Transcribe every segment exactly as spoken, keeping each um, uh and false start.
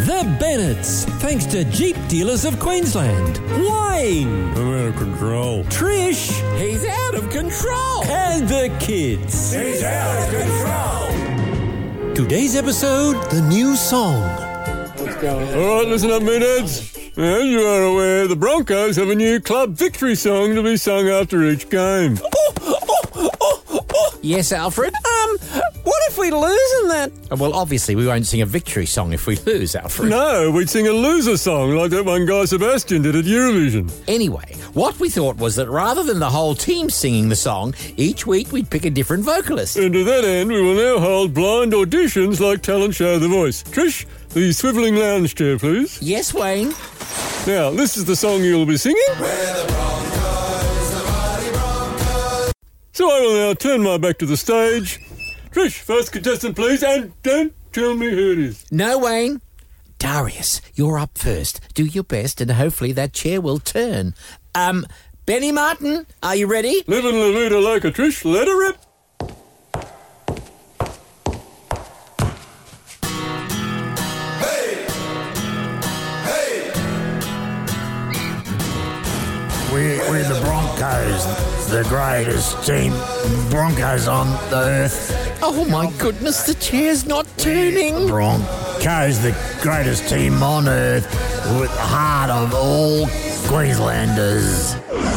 The Bennetts, thanks to Jeep Dealers of Queensland. Wayne. I'm out of control. Trish. He's out of control. And the kids. He's out of control. Today's episode, the new song. What's going on? All right, listen up, meatheads. As you are aware, the Broncos have a new club victory song to be sung after each game. Oh, oh, oh, oh. Yes, Alfred? Um, what if we lose in that? Well, obviously we won't sing a victory song if we lose, Alfred. No, we'd sing a loser song like that one Guy Sebastian did at Eurovision. Anyway, what we thought was that rather than the whole team singing the song, each week we'd pick a different vocalist. And to that end, we will now hold blind auditions like Talent Show The Voice. Trish, the swivelling lounge chair, please. Yes, Wayne. Now, this is the song you'll be singing. We're the Broncos, the mighty Broncos. So I will now turn my back to the stage. Trish, first contestant, please, and don't tell me who it is. No, Wayne. Darius, you're up first. Do your best, and hopefully that chair will turn. Um, Benny Martin, are you ready? Living La Vida Loca, Trish, let her rip. We're, we're the Broncos, the greatest team Broncos on the earth. Oh, my goodness, the chair's not turning. Broncos, the greatest team on earth, with the heart of all Queenslanders.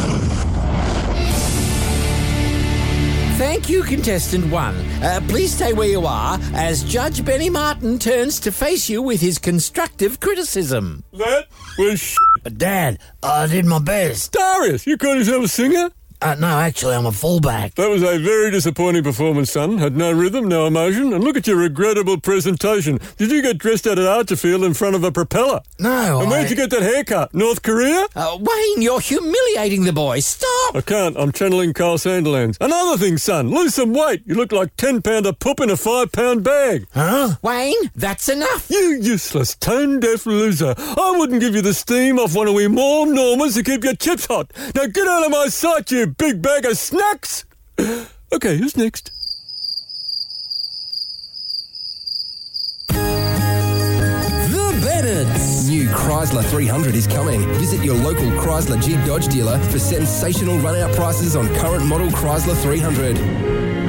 Thank you, contestant one. Uh, please stay where you are as Judge Benny Martin turns to face you with his constructive criticism. That was sh**. Dad, I did my best. Darius, you call yourself a singer? Uh, no, actually, I'm a fullback. That was a very disappointing performance, son. Had no rhythm, no emotion, and look at your regrettable presentation. Did you get dressed out at Archerfield in front of a propeller? No, And I... where'd you get that haircut? North Korea? Uh, Wayne, you're humiliating the boy. Stop! I can't. I'm channeling Carl Sanderlands. Another thing, son. Lose some weight. You look like ten-pounder poop in a five-pound bag. Huh? Wayne, that's enough. You useless, tone-deaf loser. I wouldn't give you the steam off one of we more Normans to keep your chips hot. Now get out of my sight, you big bag of snacks. Okay, who's next? The Bennetts. New Chrysler three hundred is coming. Visit your local Chrysler Jeep Dodge dealer for sensational run-out prices on current model Chrysler three hundred.